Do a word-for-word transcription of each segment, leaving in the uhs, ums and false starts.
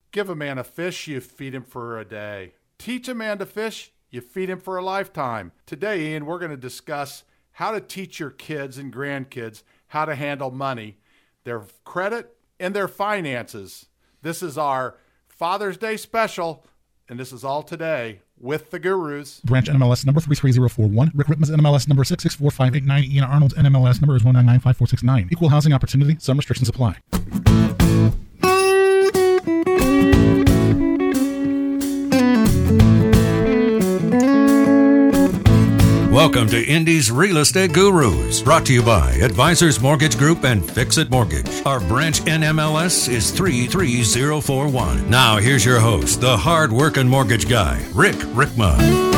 Give a man a fish, you feed him for a day. Teach a man to fish, you feed him for a lifetime. Today, Ian, we're going to discuss how to teach your kids and grandkids how to handle money, their credit, and their finances. This is our Father's Day special, and this is all today with the Gurus. Branch N M L S number three three zero four one. Rick Rippman's N M L S number six six four five eight nine. Ian Arnold's N M L S number is one nine nine five four six nine. Equal housing opportunity. Some restrictions apply. Welcome to Indy's Real Estate Gurus, brought to you by Advisors Mortgage Group and Fix-It Mortgage. Our branch N M L S is three three zero four one. Now here's your host, the hard-working mortgage guy, Rick Rickman.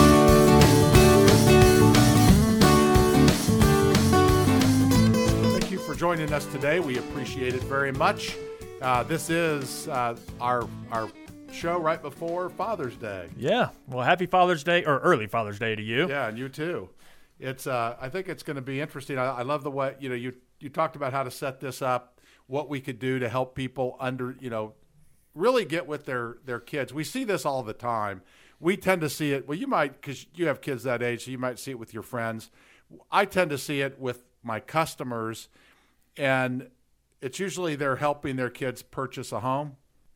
Thank you for joining us today. We appreciate it very much. Uh, this is uh, our our show right before Father's Day. Yeah. Well, happy Father's Day, or early Father's Day to you. Yeah, and you too. It's. Uh, I think it's going to be interesting. I, I love the way you know you you talked about how to set this up, what we could do to help people under you know really get with their their kids. We see this all the time. We tend to see it. Well, you might because you have kids that age, so you might see it with your friends. I tend to see it with my customers, and it's usually they're helping their kids purchase a home.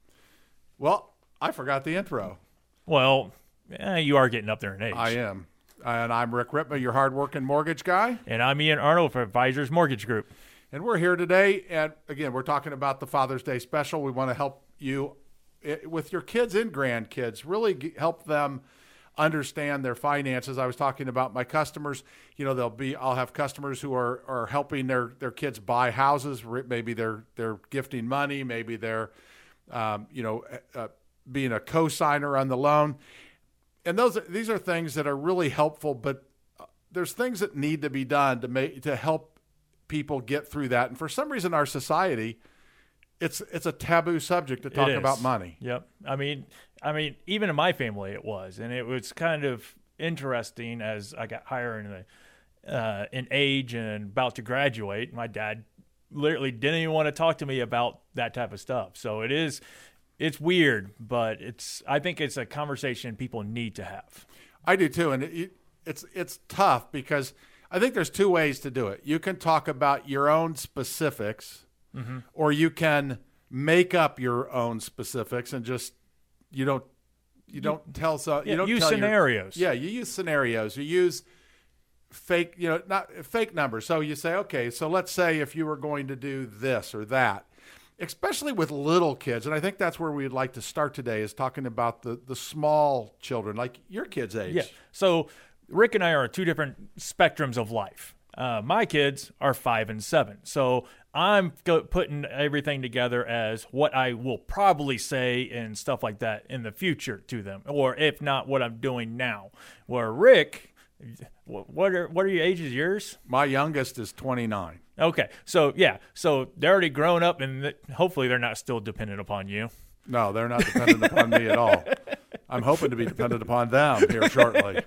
Well, I forgot the intro. Well, eh, you are getting up there in age. I am. And I'm Rick Rippman, your hardworking mortgage guy. And I'm Ian Arnold for Advisors Mortgage Group. And we're here today. And again, we're talking about the Father's Day special. We want to help you with your kids and grandkids, really help them understand their finances. I was talking about my customers. You know, they'll be, I'll have customers who are, are helping their, their kids buy houses. Maybe they're, they're gifting money. Maybe they're, um, you know, uh, being a co-signer on the loan. And those these are things that are really helpful, but there's things that need to be done to make to help people get through that. And for some reason, our society, it's it's a taboo subject to talk about money. Yep. I mean, I mean, even in my family, it was, and it was kind of interesting as I got higher in the uh, in age and about to graduate. My dad literally didn't even want to talk to me about that type of stuff. So it is. It's weird, but it's. I think it's a conversation people need to have. I do too, and it, it's it's tough because I think there's two ways to do it. You can talk about your own specifics, mm-hmm. or you can make up your own specifics and just you don't you don't you, tell so yeah, you don't use tell scenarios. Your, yeah, you use scenarios. You use fake, you know, not fake numbers. So you say, okay, so let's say if you were going to do this or that. Especially with little kids, and I think that's where we'd like to start today is talking about the, the small children, like your kids' age. Yeah. So Rick and I are on two different spectrums of life. Uh, my kids are five and seven. So I'm go- putting everything together as what I will probably say and stuff like that in the future to them, or if not, what I'm doing now. Where Rick, what are what are your ages? Yours? My youngest is twenty-nine. Okay, so yeah, so they're already grown up, and th- hopefully they're not still dependent upon you. No, they're not dependent upon me at all. I'm hoping to be dependent upon them here shortly.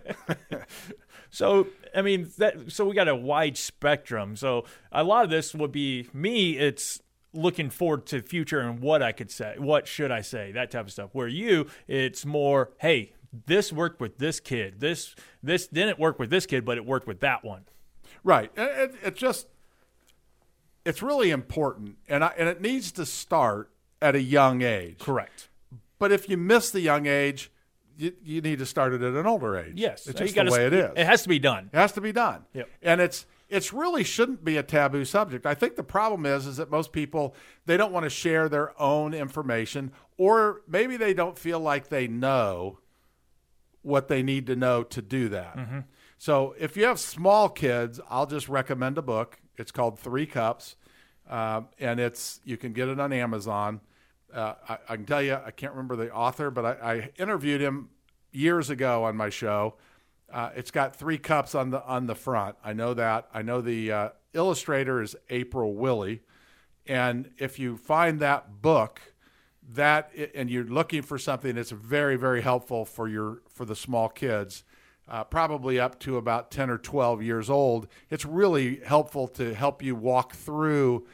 So, I mean, that. So we got a wide spectrum. So a lot of this would be me. It's looking forward to the future and what I could say, what should I say, that type of stuff. Where you, it's more, hey, this worked with this kid. This this didn't work with this kid, but it worked with that one. Right. It, it, it just. It's really important, and I, and it needs to start at a young age. Correct. But if you miss the young age, you, you need to start it at an older age. Yes. It's So just you the gotta, way it is. It has to be done. It has to be done. Yep. And it's it's really shouldn't be a taboo subject. I think the problem is is that most people, they don't want to share their own information, or maybe they don't feel like they know what they need to know to do that. Mm-hmm. So if you have small kids, I'll just recommend a book. It's called Three Cups. Um, and it's you can get it on Amazon. Uh, I, I can tell you, I can't remember the author, but I, I interviewed him years ago on my show. Uh, it's got three cups on the on the front. I know that. I know the uh, illustrator is April Willie. And if you find that book, that and you're looking for something that's very, very helpful for your for the small kids, uh, probably up to about ten or twelve years old, it's really helpful to help you walk through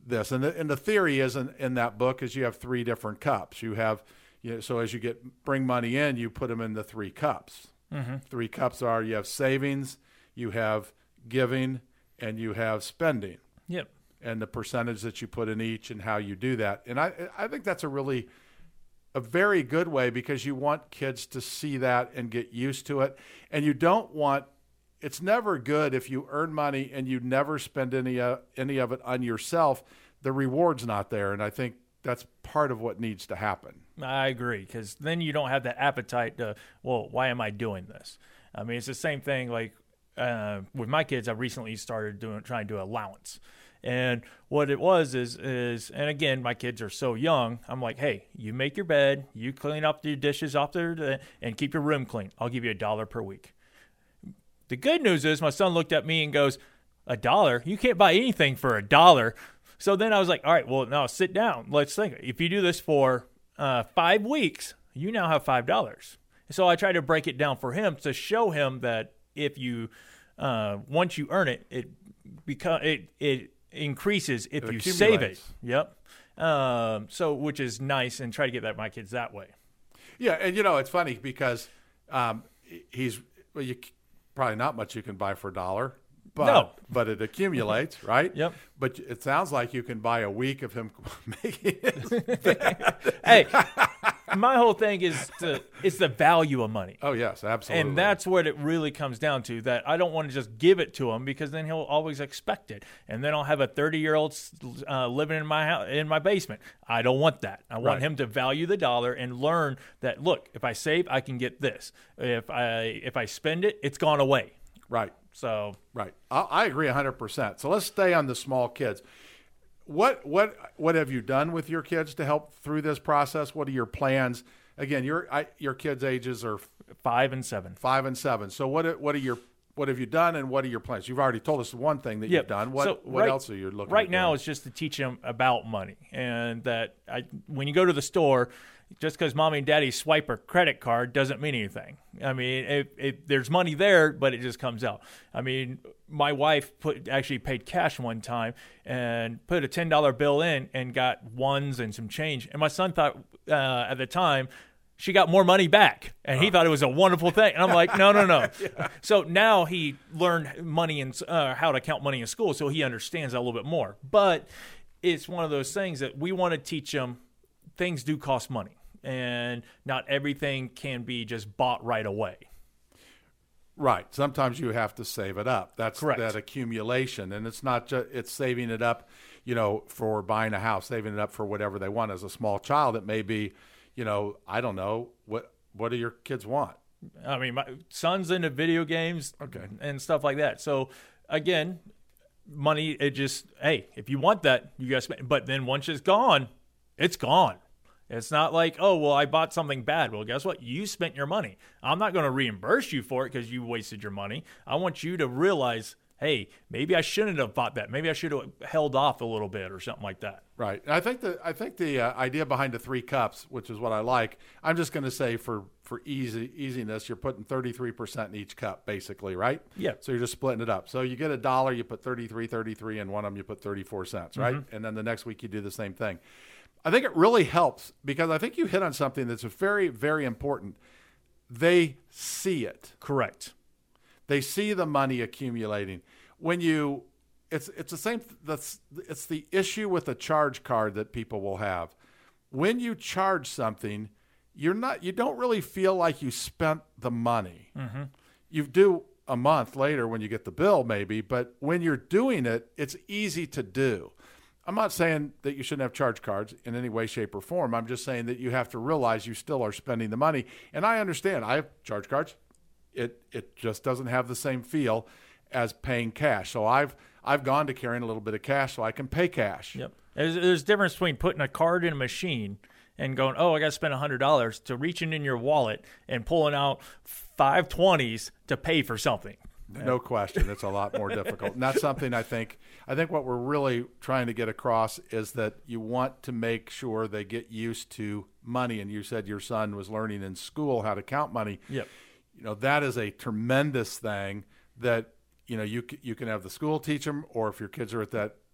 this. And the, and the theory is in, in that book is you have three different cups. You have, you know, so as you get bring money in, you put them in the three cups. Mm-hmm. Three cups are you have savings, you have giving, and you have spending. Yep. And the percentage that you put in each and how you do that. And I I think that's a really a very good way, because you want kids to see that and get used to it. And you don't want, it's never good if you earn money and you never spend any uh, any of it on yourself. The reward's not there. And I think that's part of what needs to happen. I agree, because then you don't have that appetite to, well, why am I doing this? I mean, it's the same thing like uh, with my kids. I recently started doing trying to do allowance. And what it was is, is, and again, my kids are so young. I'm like, hey, you make your bed, you clean up your dishes off there, and keep your room clean. I'll give you a dollar per week. The good news is my son looked at me and goes, a dollar? You can't buy anything for a dollar. So then I was like, all right, well, now sit down. Let's think. If you do this for uh, five weeks, you now have five dollars. So I tried to break it down for him to show him that if you, uh, once you earn it, it become it it. increases if it you save it. Yep. Um, so, which is nice, and try to get that my kids that way. Yeah, and you know it's funny because um, he's well, you probably not much you can buy for a dollar, but no. but it accumulates, right? Yep. But it sounds like you can buy a week of him making it. Hey, my whole thing is to, it's the value of money. Oh yes, absolutely. And that's what it really comes down to. That I don't want to just give it to him, because then he'll always expect it, and then I'll have a thirty-year-old uh, living in my house, in my basement. I don't want that. I want right. him to value the dollar and learn that. Look, if I save, I can get this. If I if I spend it, it's gone away. Right. So right. I, I agree one hundred percent. So let's stay on the small kids. What what what have you done with your kids to help through this process? What are your plans? Again, your I, your kids' ages are five and seven. Five and seven. So what are, what are your what have you done, and what are your plans? You've already told us one thing that yep. you've done. What so what right, else are you looking right at now? doing? It's just to teach them about money, and that I, when you go to the store, just because mommy and daddy swipe a credit card doesn't mean anything. I mean, if, if there's money there, but it just comes out. I mean, my wife put actually paid cash one time and put a ten dollar bill in and got ones and some change. And my son thought uh, at the time she got more money back, and he uh. thought it was a wonderful thing. And I'm like, no, no, no. yeah. So now he learned money and uh, how to count money in school, so he understands that a little bit more. But it's one of those things that we want to teach him. Things do cost money. And not everything can be just bought right away. Right. Sometimes you have to save it up. That's correct. That accumulation, and it's not just it's saving it up, you know, for buying a house, saving it up for whatever they want. As a small child, it may be, you know, I don't know what what do your kids want? I mean, my son's into video games, okay, and stuff like that. So again, money. It just hey, if you want that, you guys. But then once it's gone, it's gone. It's not like, oh, well, I bought something bad. Well, guess what? You spent your money. I'm not going to reimburse you for it because you wasted your money. I want you to realize, hey, maybe I shouldn't have bought that. Maybe I should have held off a little bit or something like that. Right. And I think the I think the uh, idea behind the three cups, which is what I like, I'm just going to say for for easy easiness, you're putting thirty-three percent in each cup, basically, right? Yeah. So you're just splitting it up. So you get a dollar, you put thirty-three, thirty-three, and one of them you put thirty-four cents, right? Mm-hmm. And then the next week you do the same thing. I think it really helps because I think you hit on something that's very, very important. They see it. Correct. They see the money accumulating. When you, it's it's the same. That's it's the issue with a charge card that people will have. When you charge something, you're not. You don't really feel like you spent the money. Mm-hmm. You do a month later when you get the bill, maybe. But when you're doing it, it's easy to do. I'm not saying that you shouldn't have charge cards in any way, shape, or form. I'm just saying that you have to realize you still are spending the money. And I understand. I have charge cards. It it just doesn't have the same feel as paying cash. So I've I've gone to carrying a little bit of cash so I can pay cash. Yep. There's, there's a difference between putting a card in a machine and going, oh, I got to spend one hundred dollars, to reaching in your wallet and pulling out five twenties to pay for something. No question. It's a lot more difficult. And that's something I think I think what we're really trying to get across is that you want to make sure they get used to money. And you said your son was learning in school how to count money. Yep. You know, that is a tremendous thing that, you know, you you can have the school teach them, or if your kids are at that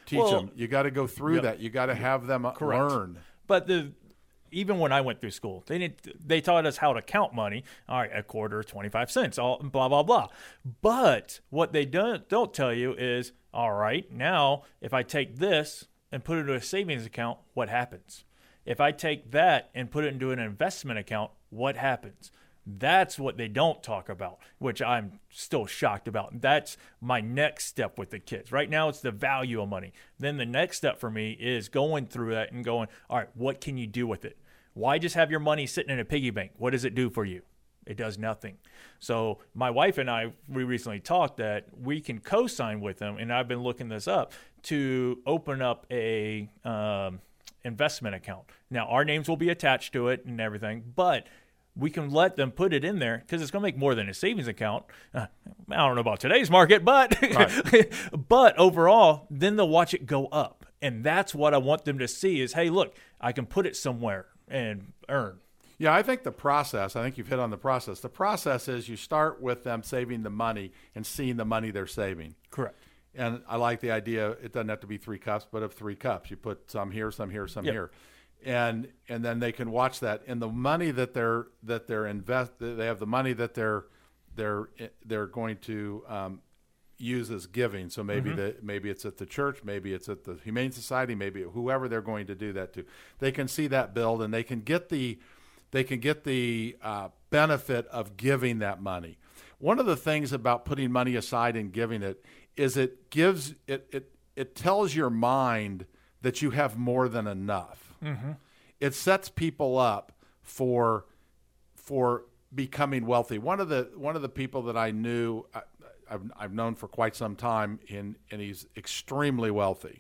teach Well, them. You got to go through yep. that. You got to have them Correct. learn. But the even when I went through school, they didn't, they taught us how to count money. All right, a quarter, twenty-five cents, all blah, blah, blah. But what they don't, don't tell you is, all right, now if I take this and put it into a savings account, what happens? If I take that and put it into an investment account, what happens? That's what they don't talk about, which I'm still shocked about. That's my next step with the kids. Right now, it's the value of money. Then the next step for me is going through that and going, all right, what can you do with it? Why just have your money sitting in a piggy bank? What does it do for you? It does nothing. So my wife and I, we recently talked that we can co-sign with them, and I've been looking this up, to open up a um, investment account. Now, our names will be attached to it and everything, but we can let them put it in there because it's going to make more than a savings account. Uh, I don't know about today's market, but right. but overall, then they'll watch it go up. And that's what I want them to see is, hey, look, I can put it somewhere and earn. Yeah, I think the process, I think you've hit on the process. The process is you start with them saving the money and seeing the money they're saving. Correct. And I like the idea, it doesn't have to be three cups, but of three cups. You put some here, some here, some yep. here. And and then they can watch that, and the money that they're that they're invest they have the money that they're they're they're going to um, use as giving. So maybe mm-hmm. the maybe it's at the church, maybe it's at the Humane Society, maybe whoever they're going to do that to. They can see that build, and they can get the they can get the uh, benefit of giving that money. One of the things about putting money aside and giving it is it gives it it it tells your mind that you have more than enough. Mm-hmm. It sets people up for for becoming wealthy. One of the one of the people that I knew, I, I've, I've known for quite some time, and and he's extremely wealthy.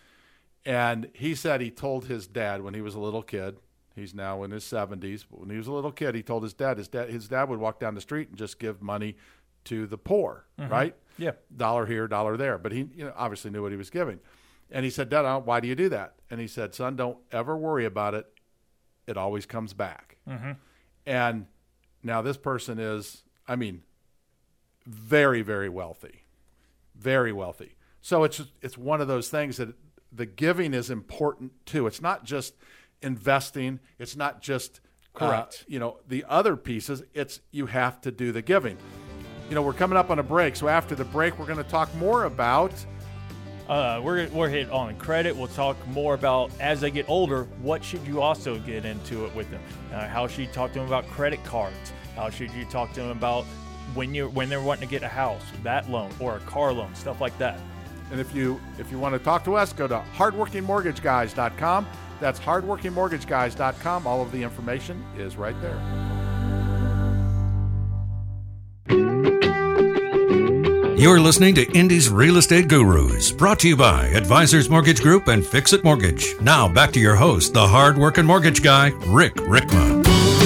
And he said he told his dad when he was a little kid. He's now in his seventies. But when he was a little kid, he told his dad. His dad his dad would walk down the street and just give money to the poor, mm-hmm. right? Yeah, dollar here, dollar there. But he, you know, obviously knew what he was giving. And he said, Dad, why do you do that? And he said, son, don't ever worry about it. It always comes back. Mm-hmm. And now this person is, I mean, very, very wealthy, very wealthy. So it's it's one of those things that the giving is important too. It's not just investing. It's not just, correct. Uh, you know, the other pieces. It's you have to do the giving. You know, we're coming up on a break. So after the break, we're going to talk more about Uh, we're we're hit on credit. We'll talk more about as they get older. What should you also get into it with them? Uh, how should you talk to them about credit cards? How should you talk to them about when you when they're wanting to get a house, that loan or a car loan, stuff like that. And if you if you want to talk to us, go to hardworking mortgage guys dot com. That's hardworking mortgage guys dot com. All of the information is right there. You're listening to Indy's Real Estate Gurus, brought to you by Advisors Mortgage Group and Fix It Mortgage. Now back to your host, the hard-working mortgage guy, Rick Rickma.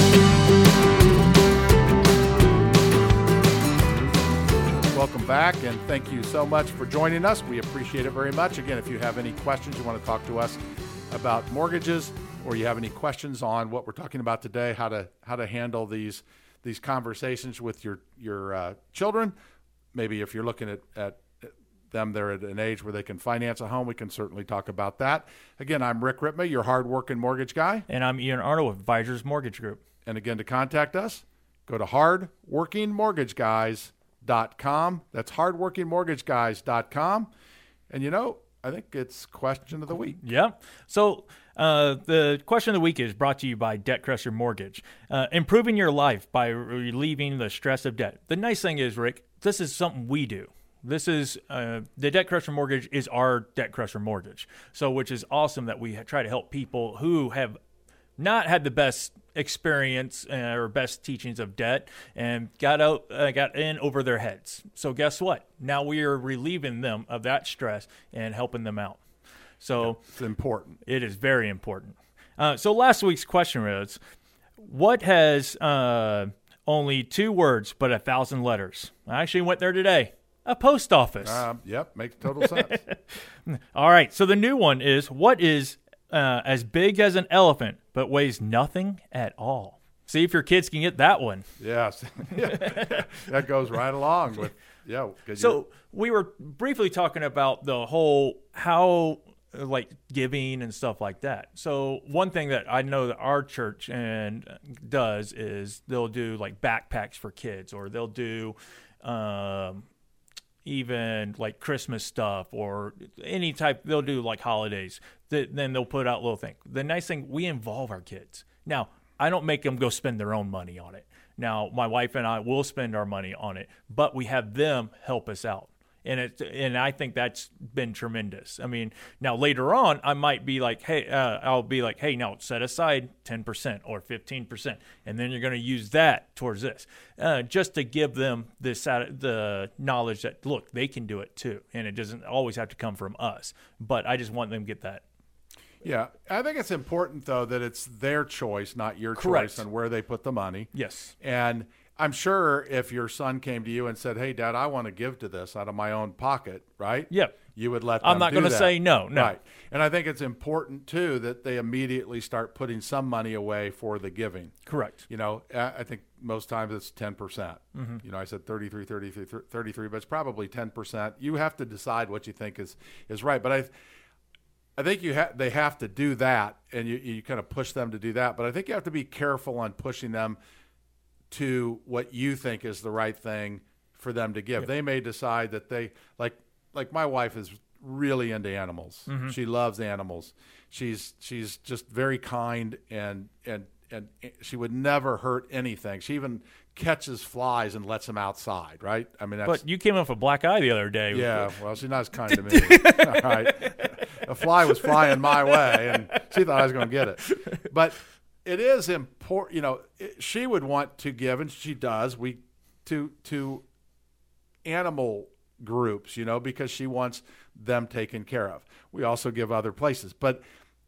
Welcome back, and thank you so much for joining us. We appreciate it very much. Again, if you have any questions, you want to talk to us about mortgages, or you have any questions on what we're talking about today, how to how to handle these these conversations with your your uh, children. Maybe if you're looking at, at them, they're at an age where they can finance a home, we can certainly talk about that. Again, I'm Rick Rippma, your hard-working mortgage guy. And I'm Ian Arnold with Advisors Mortgage Group. And again, to contact us, go to hard working mortgage guys dot com. That's hard working mortgage guys dot com. And, you know, I think it's question of the week. Yeah. So uh, the question of the week is brought to you by Debt Crusher Mortgage. Uh, improving your life by relieving the stress of debt. The nice thing is, Rick, this is something we do. This is uh, the Debt Crusher Mortgage is our Debt Crusher Mortgage. So, which is awesome that we try to help people who have not had the best experience uh, or best teachings of debt and got out, uh, got in over their heads. So, guess what? Now we are relieving them of that stress and helping them out. So, it's important. It is very important. Uh, so, last week's question was, what has uh, only two words but a thousand letters? I actually went there today. A post office. Um, yep, makes total sense. All right. So the new one is, what is uh, as big as an elephant but weighs nothing at all? See if your kids can get that one. Yes. That goes right along with, yeah. So we were briefly talking about the whole how like giving and stuff like that. So one thing that I know that our church and does is they'll do like backpacks for kids, or they'll do um, even like Christmas stuff or any type. They'll do like holidays. Then they'll put out little things. The nice thing, we involve our kids. Now, I don't make them go spend their own money on it. Now, my wife and I will spend our money on it, but we have them help us out. And it, and I think that's been tremendous. I mean, now later on, I might be like, hey, uh, I'll be like, hey, now set aside ten percent or fifteen percent, and then you're going to use that towards this, uh, just to give them this the knowledge that, look, they can do it too, and it doesn't always have to come from us. But I just want them to get that. Yeah, I think it's important, though, that it's their choice, not your Correct. choice on where they put the money. Yes. And I'm sure if your son came to you and said, hey, Dad, I want to give to this out of my own pocket, right? Yep. You would let them I'm not going to say no, no. Right. And I think it's important, too, that they immediately start putting some money away for the giving. Correct. You know, I think most times it's ten percent. Mm-hmm. You know, I said thirty-three, thirty-three, thirty-three, but it's probably ten percent. You have to decide what you think is, is right. But I I think you ha- they have to do that, and you, you kind of push them to do that. But I think you have to be careful on pushing them to what you think is the right thing for them to give. Yep. They may decide that they like like my wife is really into animals. Mm-hmm. She loves animals. She's she's just very kind, and and and she would never hurt anything. She even catches flies and lets them outside, right? I mean, that's, but you came off a black eye the other day. Yeah, well, she's not as kind to me. All right, a fly was flying my way, and she thought I was going to get it. But it is important, you know. It, she would want to give, and she does. We to to animal groups, you know, because she wants them taken care of. We also give other places, but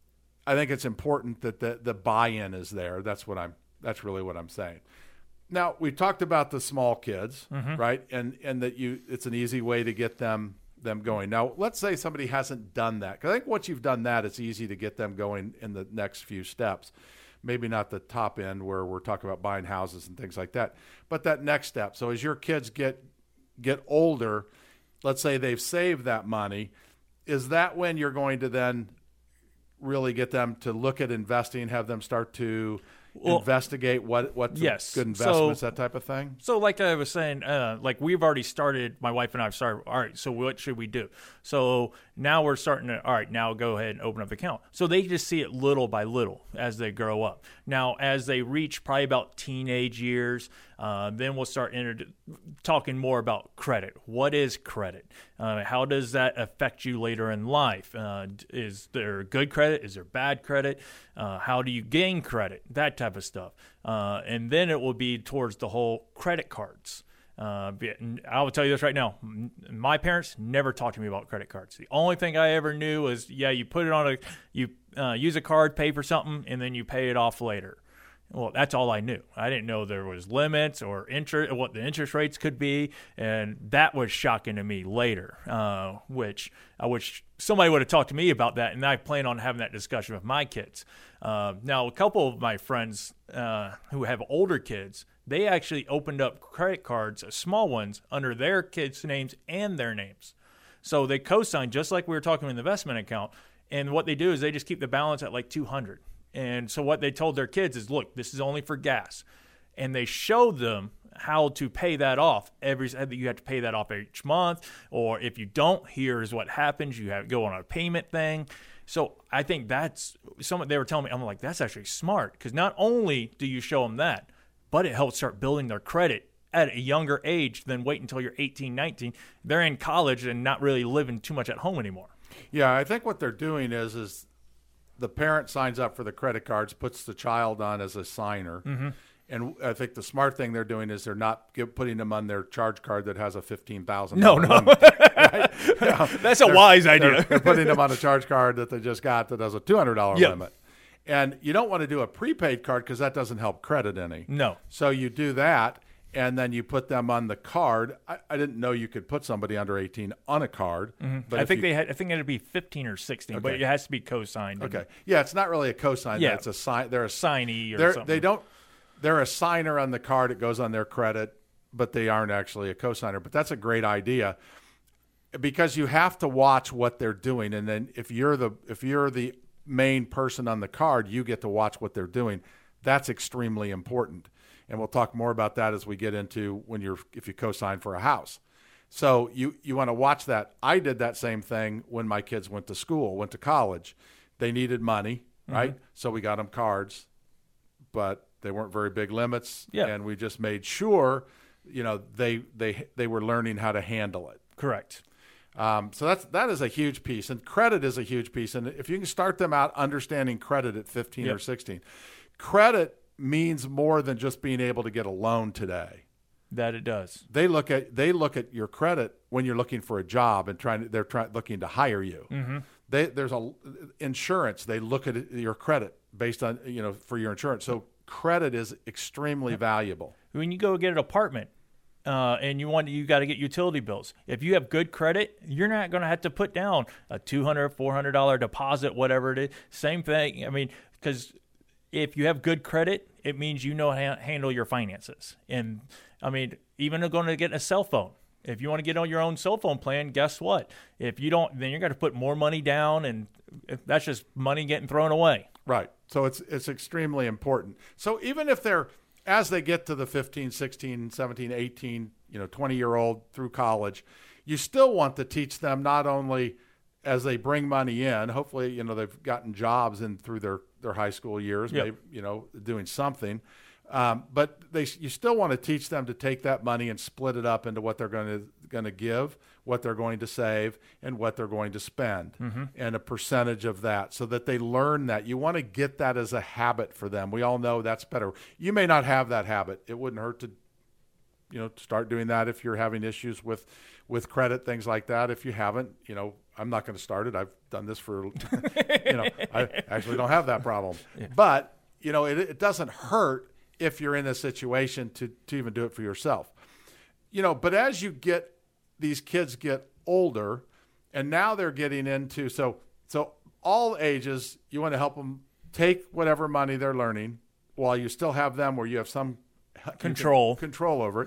I think it's important that the the buy-in is there. That's what I'm. That's really what I'm saying. Now, we talked about the small kids, mm-hmm. right? And and that you it's an easy way to get them them going. Now, let's say somebody hasn't done that. Because I think once you've done that, it's easy to get them going in the next few steps. Maybe not the top end where we're talking about buying houses and things like that, but that next step. So as your kids get get older, let's say they've saved that money, is that when you're going to then really get them to look at investing, have them start to well, investigate what what's yes. good investments, so, that type of thing? So like I was saying, uh, like we've already started, my wife and I have started, all right, so what should we do? So now we're starting to, all right, now go ahead and open up the account. So they just see it little by little as they grow up. Now, as they reach probably about teenage years, uh, then we'll start inter- talking more about credit. What is credit? Uh, how does that affect you later in life? Uh, is there good credit? Is there bad credit? Uh, how do you gain credit? That type of stuff. Uh, and then it will be towards the whole credit cards. Uh, I will tell you this right now. My parents never talked to me about credit cards. The only thing I ever knew was, yeah, you put it on a, you uh, use a card, pay for something, and then you pay it off later. Well, that's all I knew. I didn't know there was limits or interest, what the interest rates could be, and that was shocking to me later. Uh, which I wish somebody would have talked to me about that, and I plan on having that discussion with my kids. Uh, now, a couple of my friends uh, who have older kids, they actually opened up credit cards, small ones, under their kids' names and their names. So they co-sign just like we were talking with the investment account. And what they do is they just keep the balance at like two hundred. And so what they told their kids is, look, this is only for gas. And they showed them how to pay that off. Every you have to pay that off each month. Or if you don't, here's what happens. You have to go on a payment thing. So I think that's something they were telling me. I'm like, that's actually smart. Because not only do you show them that, but it helps start building their credit at a younger age than wait until you're eighteen, nineteen. They're in college and not really living too much at home anymore. Yeah, I think what they're doing is is the parent signs up for the credit cards, puts the child on as a signer. Mm-hmm. And I think the smart thing they're doing is they're not give, putting them on their charge card that has a fifteen thousand dollars no, no. limit. Right? You know, that's a wise idea. They're, they're putting them on a charge card that they just got that has a two hundred dollars yep. limit. And you don't want to do a prepaid card because that doesn't help credit any. No. So you do that, and then you put them on the card. I, I didn't know you could put somebody under eighteen on a card. Mm-hmm. But I think you, they had. I think it would be fifteen or sixteen, okay. but it has to be co-signed. Okay. Yeah, it's not really a co-sign. Yeah. It's a sign. They're a signee or they're, something. They don't. they're a signer on the card. It goes on their credit, but they aren't actually a cosigner. But that's a great idea, because you have to watch what they're doing. And then if you're the if you're the main person on the card, you get to watch what they're doing. That's extremely important. And we'll talk more about that as we get into when you're if you co-sign for a house. So you, you want to watch that. I did that same thing when my kids went to school, went to college. They needed money, right? Mm-hmm. So we got them cards, but they weren't very big limits. Yeah. And we just made sure, you know, they they they were learning how to handle it. Correct. Um, so that's that is a huge piece, and credit is a huge piece. And if you can start them out understanding credit at fifteen yep. or sixteen, credit means more than just being able to get a loan today. That it does. They look at they look at your credit when you're looking for a job and trying to, they're trying looking to hire you. Mm-hmm. They, there's a insurance. They look at your credit based on you know for your insurance. So credit is extremely valuable. When you go get an apartment, uh, and you want you got to get utility bills. If you have good credit, you're not going to have to put down a two hundred dollars, four hundred dollars deposit, whatever it is. Same thing. I mean, because if you have good credit, it means you know how to handle your finances. And I mean, even going to get a cell phone. If you want to get on your own cell phone plan, guess what? If you don't, then you're going to put more money down, and that's just money getting thrown away. Right. So it's it's extremely important. So even if they're, as they get to the fifteen, sixteen, seventeen, eighteen, you know, twenty-year-old through college, you still want to teach them not only as they bring money in, hopefully, you know, they've gotten jobs in through their, their high school years, yep. maybe, you know, doing something. Um, but they, you still want to teach them to take that money and split it up into what they're going to going to give, what they're going to save, and what they're going to spend, mm-hmm. and a percentage of that, so that they learn that. You want to get that as a habit for them. We all know that's better. You may not have that habit. It wouldn't hurt to, you know, start doing that if you're having issues with, with credit, things like that. If you haven't, you know, I'm not going to start it. I've done this for, you know, I actually don't have that problem. Yeah. But, you know, it, it doesn't hurt if you're in a situation to, to even do it for yourself. You know, but as you get, these kids get older, and now they're getting into, so so all ages, you want to help them take whatever money they're learning while you still have them where you have some control control over it.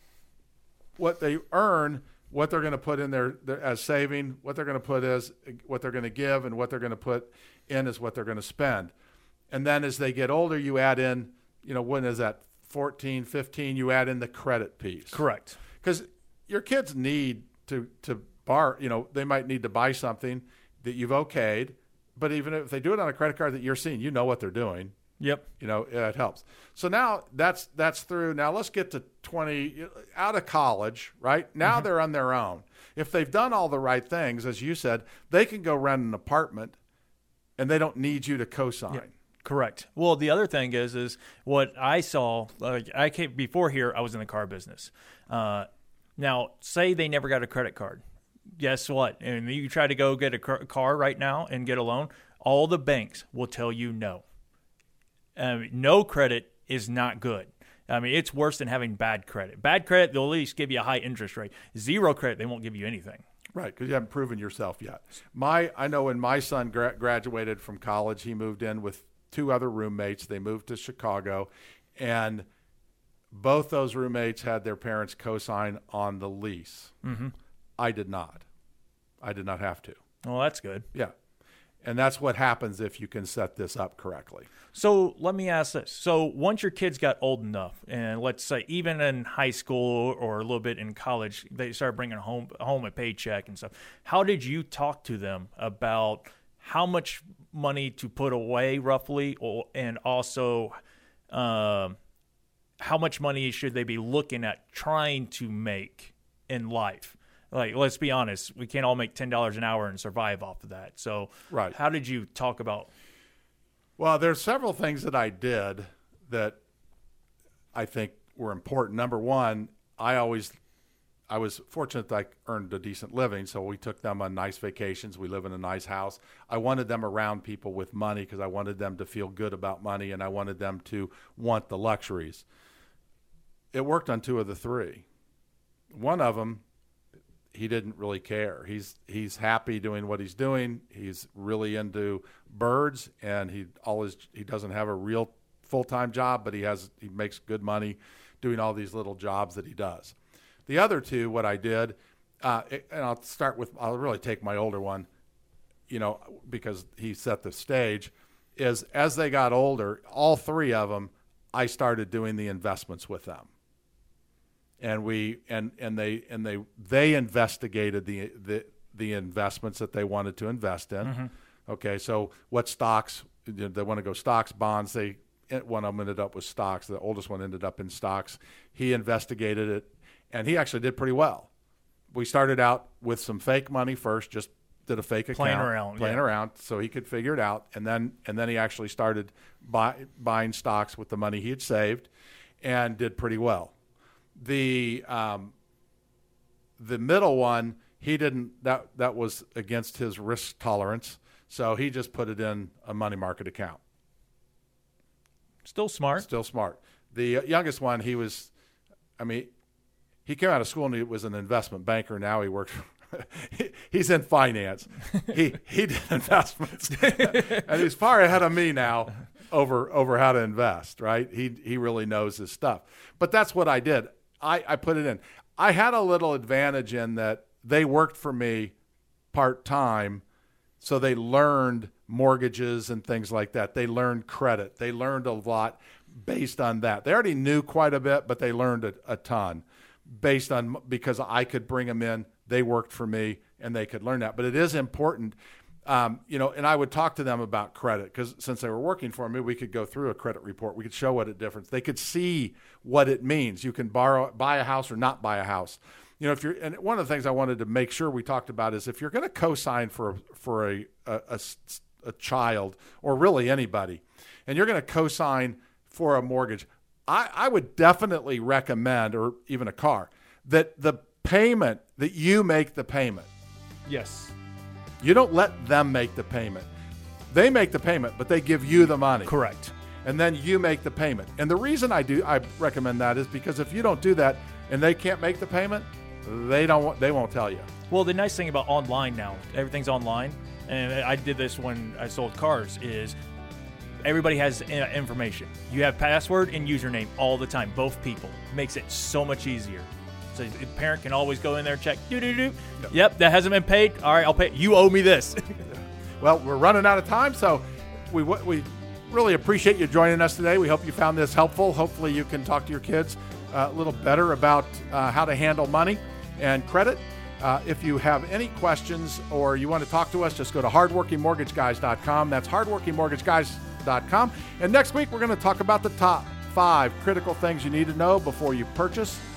What they earn, what they're going to put in there as saving, what they're going to put as what they're going to give, and what they're going to put in is what they're going to spend. And then as they get older, you add in, you know, when is that, fourteen, fifteen, you add in the credit piece. Correct. Because your kids need to, to borrow, you know, they might need to buy something that you've okayed, but even if they do it on a credit card that you're seeing, you know what they're doing. Yep. You know, it helps. So now that's that's through. Now let's get to twenty, out of college, right? Now mm-hmm. they're on their own. If they've done all the right things, as you said, they can go rent an apartment, and they don't need you to co-sign. Yep. Correct. Well, the other thing is, is what I saw, like I came before here, I was in the car business. Uh, now, say they never got a credit card. Guess what? And you try to go get a car right now and get a loan, all the banks will tell you no. Um, no credit is not good. I mean, it's worse than having bad credit. Bad credit, they'll at least give you a high interest rate. Zero credit, they won't give you anything. Right, because you haven't proven yourself yet. My, I know when my son gra- graduated from college, he moved in with two other roommates. They moved to Chicago, and both those roommates had their parents co-sign on the lease. Mm-hmm. I did not. I did not have to. Well, that's good. Yeah. And that's what happens if you can set this up correctly. So let me ask this. So once your kids got old enough, and let's say even in high school or a little bit in college, they started bringing home home a paycheck and stuff. How did you talk to them about how much money to put away roughly, or, and also um, how much money should they be looking at trying to make in life? Like, let's be honest, we can't all make ten dollars an hour and survive off of that. So right. How did you talk about? Well, there's several things that I did that I think were important. Number one, I always I was fortunate that I earned a decent living, so we took them on nice vacations. We live in a nice house. I wanted them around people with money because I wanted them to feel good about money, and I wanted them to want the luxuries. It worked on two of the three. One of them, he didn't really care. He's he's happy doing what he's doing. He's really into birds, and he always he doesn't have a real full-time job, but he has he makes good money doing all these little jobs that he does. The other two, what I did, uh, and I'll start with, I'll really take my older one, you know, because he set the stage, is as they got older, all three of them, I started doing the investments with them. And we and and they and they they investigated the the the investments that they wanted to invest in. Mm-hmm. Okay, so what stocks, they want to go stocks, bonds. They one of them ended up with stocks. The oldest one ended up in stocks. He investigated it, and he actually did pretty well. We started out with some fake money first, just did a fake account, playing around, playing yeah. around, so he could figure it out, and then and then he actually started buy, buying stocks with the money he had saved, and did pretty well. The um, the middle one, he didn't. That that was against his risk tolerance, so he just put it in a money market account. Still smart. Still smart. The youngest one, he was. I mean, he came out of school and he was an investment banker. Now he works. he, he's in finance. he he did investments, and he's far ahead of me now over over how to invest. Right? He he really knows his stuff. But that's what I did. I, I put it in. I had a little advantage in that they worked for me part-time, so they learned mortgages and things like that. They learned credit. They learned a lot based on that. They already knew quite a bit, but they learned a, a ton based on because I could bring them in. They worked for me, and they could learn that. But it is important, um, you know, and I would talk to them about credit because since they were working for me, we could go through a credit report. We could show what it difference. They could see what it means. You can borrow, buy a house or not buy a house. You know, if you're, and one of the things I wanted to make sure we talked about is if you're going to co-sign for for a a, a a child or really anybody, and you're going to co-sign for a mortgage, I, I would definitely recommend, or even a car, that the payment, that you make the payment. Yes. You don't let them make the payment. They make the payment, but they give you the money. Correct. And then you make the payment. And the reason I do, I recommend that is because if you don't do that and they can't make the payment, they don't. They won't tell you. Well, the nice thing about online now, everything's online, and I did this when I sold cars, is everybody has information. You have password and username all the time, both people. Makes it so much easier. So the parent can always go in there and check, do-do-do. Yep. yep, that hasn't been paid. All right, I'll pay. You owe me this. Well, we're running out of time, so we we really appreciate you joining us today. We hope you found this helpful. Hopefully you can talk to your kids uh, a little better about uh, how to handle money and credit. Uh, if you have any questions or you want to talk to us, just go to hardworking mortgage guys dot com. That's hardworking mortgage guys dot com. And next week, we're going to talk about the top five critical things you need to know before you purchase